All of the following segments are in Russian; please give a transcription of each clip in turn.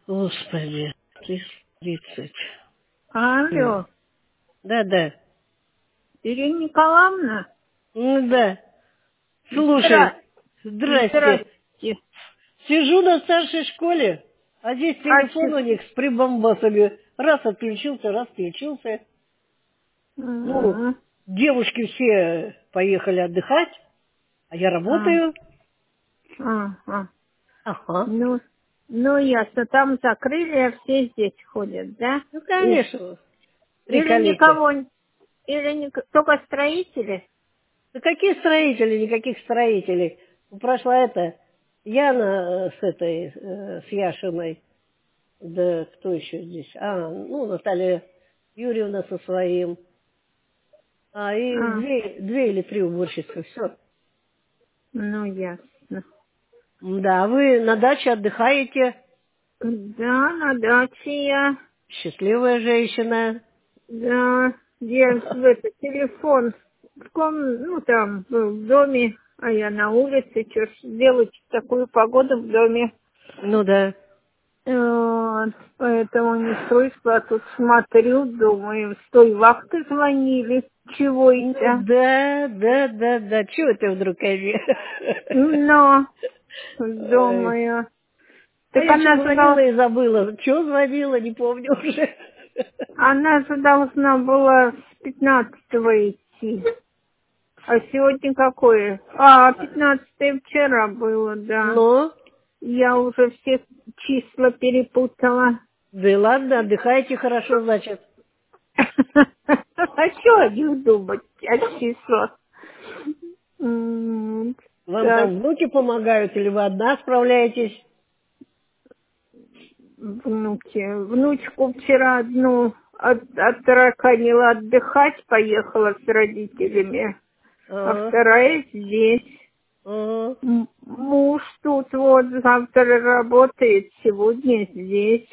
Господи, 30. Алло, Да. Ирина Николаевна? Ну да. Слушай, здрасте. Здравствуйте. Сижу на старшей школе, а здесь А телефон у них с прибамбасами. Раз отключился, раз включился. Ну, М, девушки все поехали отдыхать, а я а, работаю. ага. Ага. Ну, ясно. Там закрыли, а все здесь ходят, да? Ну, конечно. Или Приколите. никого, только строители? Да какие строители, никаких строителей. Прошла Яна с Яшиной. Да кто еще здесь? Наталья Юрьевна со своим. И А, две или три уборщицы. Все. ну, ясно. Да, вы на даче отдыхаете. Да, на даче я. Счастливая женщина. Да, я телефон там, был в доме, а я на улице, что ж делать в такую погоду в доме. Ну да. Вот, поэтому не слышала, а тут смотрю, думаю, с той вахты звонили, чего Ну это? да. Чего ты вдруг ко мне? Но, Ой. думаю, А так я все звонила и забыла. Чего звонила, не помню уже. она же должна была с 15-го идти. А сегодня какое? 15 вчера было, да. Но, Я уже все числа перепутала. да и ладно, отдыхайте хорошо, значит. А что о них думать, о числах? Вам Так, там внуки помогают или вы одна справляетесь? внуки. Внучку вчера одну оттараканила отдыхать, поехала с родителями, а Ага, вторая здесь. ага. Муж тут вот завтра работает, сегодня здесь.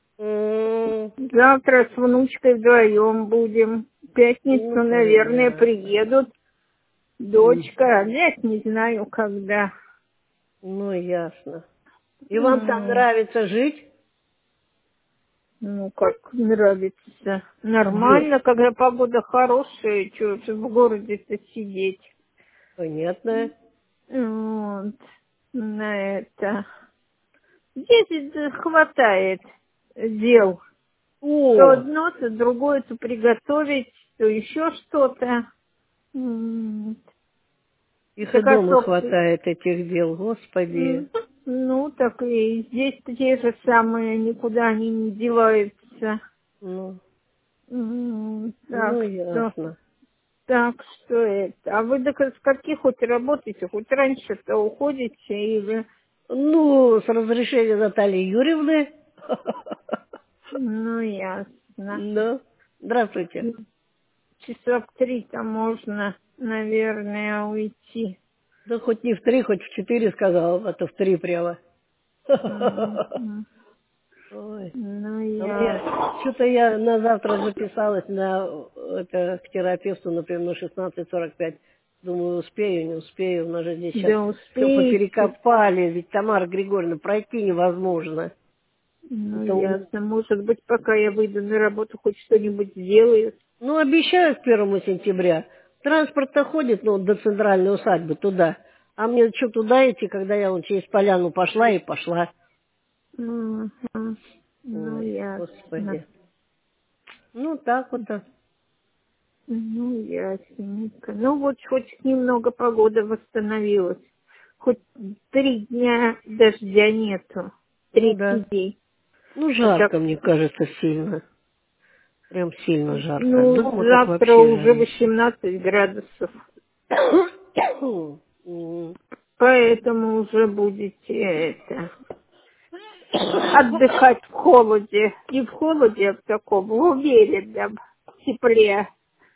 Завтра с внучкой вдвоем будем. В пятницу, Ну, наверное, понятно. приедут. Дочка, опять не знаю когда. Ну, ясно. И вам там М, нравится жить? Ну, как нравится. Где? Нормально, когда погода хорошая, что ж в городе-то сидеть. Понятно. Вот, на это. Здесь хватает дел. То О, одно, то другое, то приготовить, то еще что-то. М, их и Так а дома что, хватает этих дел, господи. ну, так и здесь те же самые, никуда они не деваются. Ну, ну, Так что, ясно. это. А вы до скольки хоть работаете, хоть раньше-то уходите или... Ну, с разрешения Натальи Юрьевны. Ну, ясно. Ну, здравствуйте. Часа в 3-то можно, наверное, уйти. Да хоть не в 3, хоть в 4 сказал, а то в 3 прямо. Мгм. Ой. Ну, А мне ясно. что-то я на завтра записалась к терапевту, например, на 16:45. Думаю, успею, не успею. У нас же здесь сейчас Да все успеете. поперекопали. Ведь, Тамара Григорьевна, пройти невозможно. Ну, Это ясно. Может быть, пока я выйду на работу, хоть что-нибудь сделаю. Ну, обещают к 1 сентября. Транспорт-то ходит, до центральной усадьбы, туда. А мне что туда идти, когда я через поляну пошла и пошла. Мгм. Ну, Ой, ясно. господи. Ну, так вот-то. Ну, ясненько. Ну, вот хоть немного погода восстановилась. Хоть 3 дня дождя нету. Ну, да. Третий день. Ну, А так, жарко, мне кажется, сильно. Прям сильно жарко. ну, Дома так завтра вообще уже жарище. 18 градусов. М. Поэтому уже будете отдыхать в холоде. Не в холоде, а в таком, в уверенном тепле.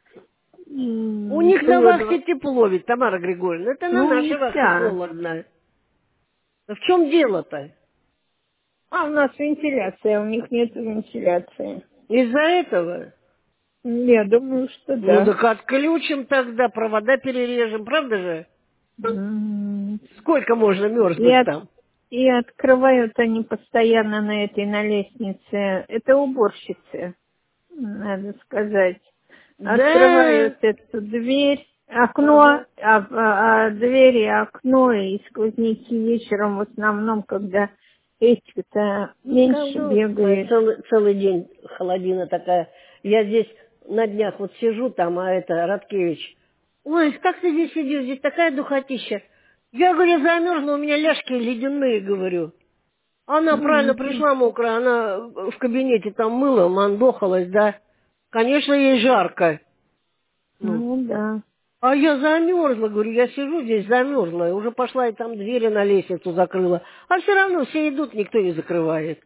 У них на Было вахте тепло ведь, Тамара Григорьевна. Это на Ну, у нашей них, вахте да. холодно. А в чем дело-то? А у нас вентиляция, у них нет вентиляции. Из-за этого? Я думаю, что Ну, да. так отключим тогда, провода перережем, правда же? М, Сколько можно И, мерзнуть от- там? И открывают они постоянно на лестнице. Это уборщицы, надо сказать. Да. Открывают эту дверь, окно, дверь и окно, и сквозняки вечером в основном, когда этих-то меньше бегает. Целый день холодина такая. Я здесь на днях вот сижу там, а это Радкевич. Ой, как ты здесь сидишь? Здесь такая духотища. Я, говорю, замерзла, у меня ляжки ледяные, говорю. Она правильно пришла мокрая, она в кабинете там мыла, мандохалась, да. Конечно, ей жарко. Ну да. А я замерзла, говорю, я сижу здесь замерзла, уже пошла и там двери на лестницу закрыла. А все равно все идут, никто не закрывает.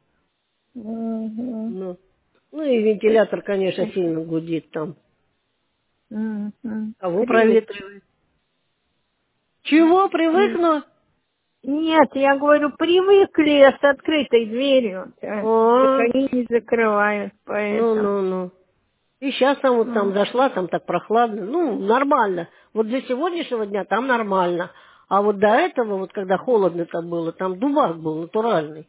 Ну и вентилятор, конечно, сильно гудит там. Кого проветривает? Чего, привыкну? Нет, я говорю, привыкли с открытой дверью. Так они не закрывают, поэтому. Ну. И сейчас там вот там зашла, там так прохладно. Ну, нормально. Вот до сегодняшнего дня там нормально. А вот до этого, вот когда холодно там было, там дубак был натуральный.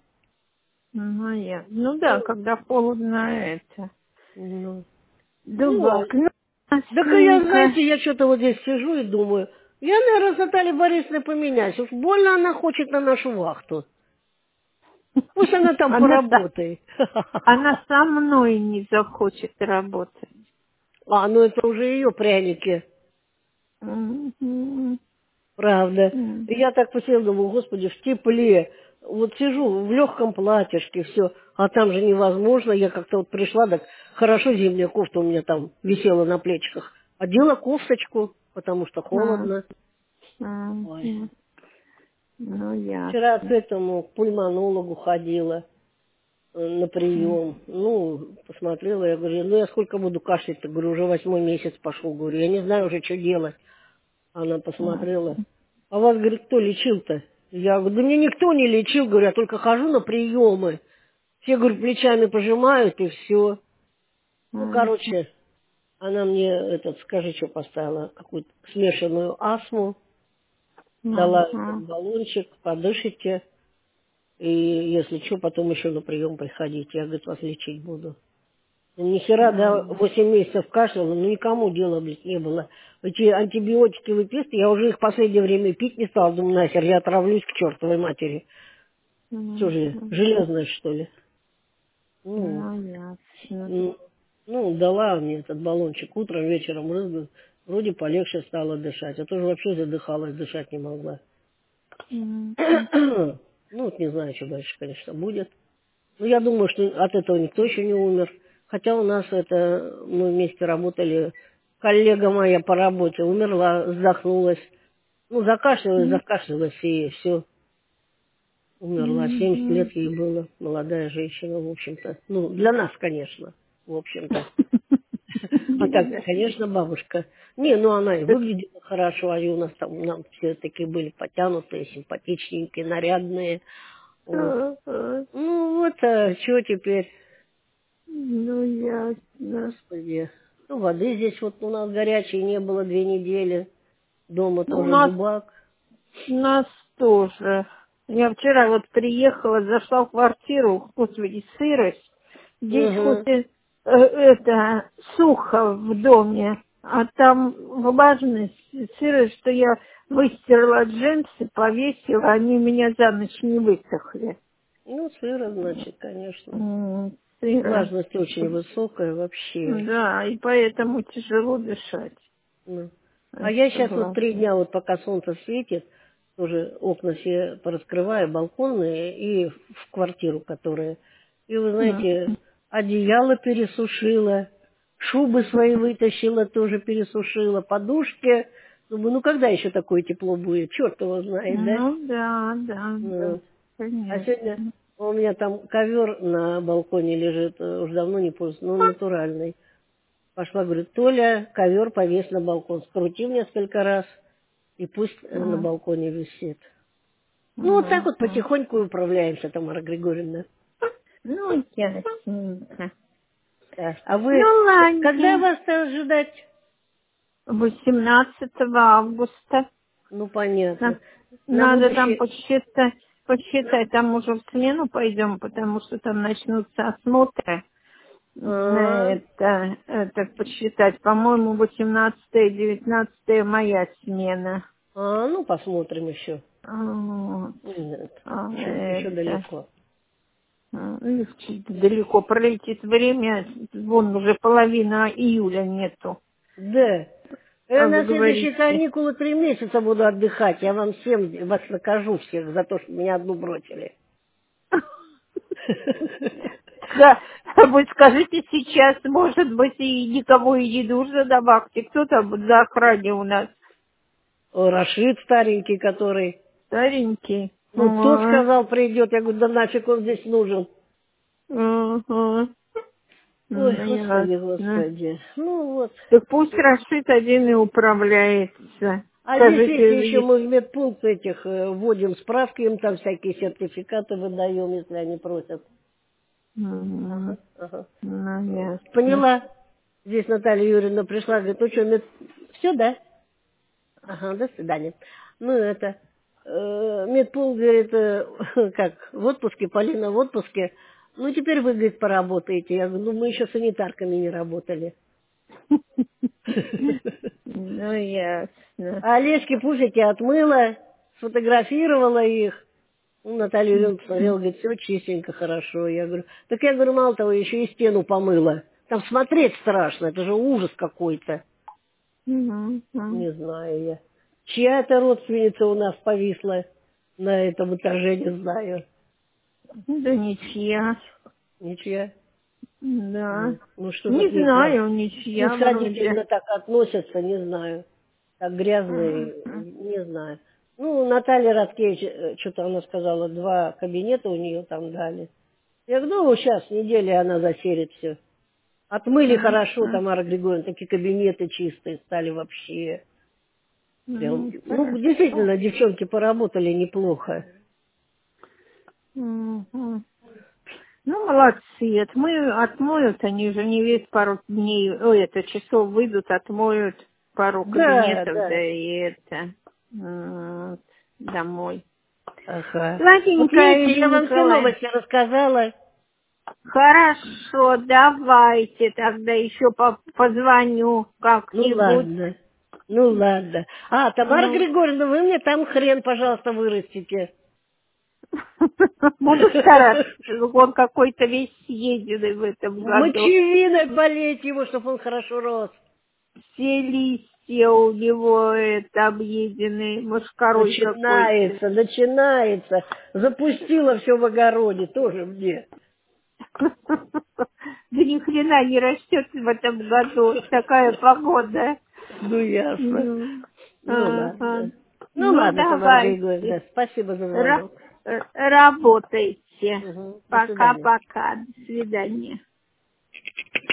Ну да, когда холодно это. Дубак. Так я, знаете, я что-то вот здесь сижу и думаю, я, наверное, с Натальей Борисовной поменяюсь. Уж больно она хочет на нашу вахту. Пусть она там поработает. Она со мной не захочет работать. Ну это уже ее пряники. Правда. И я так посидела, думаю, господи, в тепле. Вот сижу в легком платьишке, все. А там же невозможно. Я как-то вот пришла, так хорошо зимняя кофта у меня там висела на плечиках. Одела кофточку, потому что холодно. Ой. Ну, я. Вчера к этому к пульмонологу ходила на прием. Ну, посмотрела, я говорю, ну я сколько буду кашлять-то? Говорю, уже 8-й месяц пошел. Говорю, я не знаю уже, что делать. Она посмотрела. А вас, говорит, кто лечил-то? Я говорю, да мне никто не лечил, говорю, я только хожу на приемы. Все, говорю, плечами пожимают и все. Ну, короче, она мне скажи, что поставила, какую-то смешанную астму. Дала этот баллончик, подышите. И если что, потом еще на прием приходите. Я, говорит, вас лечить буду. Ни хера, да, 8 месяцев кашляла, но никому дела, блядь, не было. Эти антибиотики выписывают, я уже их в последнее время пить не стала. Думаю, нахер, я отравлюсь к чертовой матери. Что же, железное, что ли? Дала мне этот баллончик утром, вечером рызгаю. Вроде полегче стало дышать. А то же вообще задыхалась, дышать не могла. Вот не знаю, что дальше, конечно, будет. Но я думаю, что от этого никто еще не умер. Хотя у нас мы вместе работали, коллега моя по работе умерла, вздохнулась. Ну, закашлялась и все. Умерла. 70 лет ей было. Молодая женщина, в общем-то. Ну, для нас, конечно, в общем-то. А так, конечно, бабушка. Не, ну она и выглядела хорошо, а у нас там нам все такие были потянутые, симпатичненькие, нарядные. Вот. Ну вот, что теперь? Ну, ясно. Господи. Ну, воды здесь вот у нас горячей не было 2 недели. Дома тоже дубак. У нас тоже. Я вчера вот приехала, зашла в квартиру, господи, сырость. Здесь хоть и сухо в доме, а там влажность, сырость, что я выстирала джинсы, повесила, они у меня за ночь не высохли. Ну, сыро, значит, конечно. Сыро. Влажность очень высокая вообще. Да, и поэтому тяжело дышать. А я сейчас вот 3 дня, вот пока солнце светит, тоже окна все пораскрываю, балконные, и в квартиру, которая. И вы знаете, одеяло пересушила, шубы свои вытащила, тоже пересушила, подушки. Думаю, ну когда еще такое тепло будет? Черт его знает, да? Ну да, конечно. А сегодня у меня там ковер на балконе лежит, уже давно не пользуюсь, но он натуральный. Пошла, говорит, Толя, ковер повесь на балкон. Скрутил несколько раз, и пусть на балконе висит. Ну, вот так вот потихоньку управляемся, Тамара Григорьевна. Ну, ясненько. Да. А вы, когда вас ожидать? 18 августа. Ну, понятно. Надо там посчитать. посчитать, там уже в смену пойдем, потому что там начнутся осмотры. А, Это посчитать. По-моему, 18-19 моя смена. ну, посмотрим еще. Вот. Нет, А еще это далеко. далеко пролетит время. Вон уже половина июля нету. Да. Я А вы на следующие говорите. каникулы 3 месяца буду отдыхать. Я вам всем вас накажу всех за то, что меня одну бросили. Да, вы скажите сейчас, может быть, и никого и не нужно добавьте. Кто там за охране у нас? О, Рашид старенький, который... Старенький. Ну, тот сказал, придет. Я говорю, да нафиг он здесь нужен. Ага. Ой, Ну, господи, ясно. господи. Ну вот. Так пусть Рашид один и управляется. А здесь, видите, еще Скажите, мы в медпункт этих вводим справки, им там всякие сертификаты выдаем, если они просят. ну, Ага, ага. ясно. Поняла. Здесь Наталья Юрьевна пришла, говорит, ну что, все, да? Ага, до свидания. Ну, это, медпункт, говорит, как, в отпуске, Полина в отпуске. Ну, теперь вы, говорит, поработаете. Я говорю, ну, мы еще санитарками не работали. Ну, ясно. А Олежки пушики отмыла, сфотографировала их. Ну, Наталья Юрьевна посмотрела, говорит, все чистенько, хорошо. Я говорю, так я говорю, мало того, еще и стену помыла. Там смотреть страшно, это же ужас какой-то. Не знаю я. Чья это родственница у нас повисла на этом этаже, не знаю. Да ничья. Ничья. Да. Ну, что-то Не к ней прям знаю, ничья снисходительно вроде. так относятся, не знаю. Так грязно, не знаю. Ну, Наталья Радкевич, что-то она сказала, 2 кабинета у нее там дали. Я говорю, ну, сейчас, неделя она заселит все. Отмыли хорошо, Тамара Григорьевна, такие кабинеты чистые стали вообще. Прям, ну, Хорошо. действительно, девчонки поработали неплохо. Мгм. Ну, молодцы. Отмоют, они же не весь пару дней, часов выйдут, отмоют пару Да, кабинетов, да да. и домой. Ага. Вот Ладненько, видите, я Ирина вам все Николаевна. новости рассказала. Хорошо, давайте тогда еще позвоню Ну как-нибудь. ладно. Ну ладно. А, Тамара Ну, Григорьевна, вы мне там хрен, пожалуйста, вырастите. буду стараться. Он какой-то весь съеденный в этом году. Мочевиной болеть его, чтобы он хорошо рос. Все листья у него объедены, мошкарой какой-то. Начинается. Запустила все в огороде, тоже мне. Да ни хрена не растет в этом году. Такая погода. Ну, ясно. Ну, Ну, ага. ладно. Ну, Ну, ладно, Тамара давайте. Григорьевна, спасибо за звонок. Работайте. Угу. До свидания. Пока-пока. До свидания.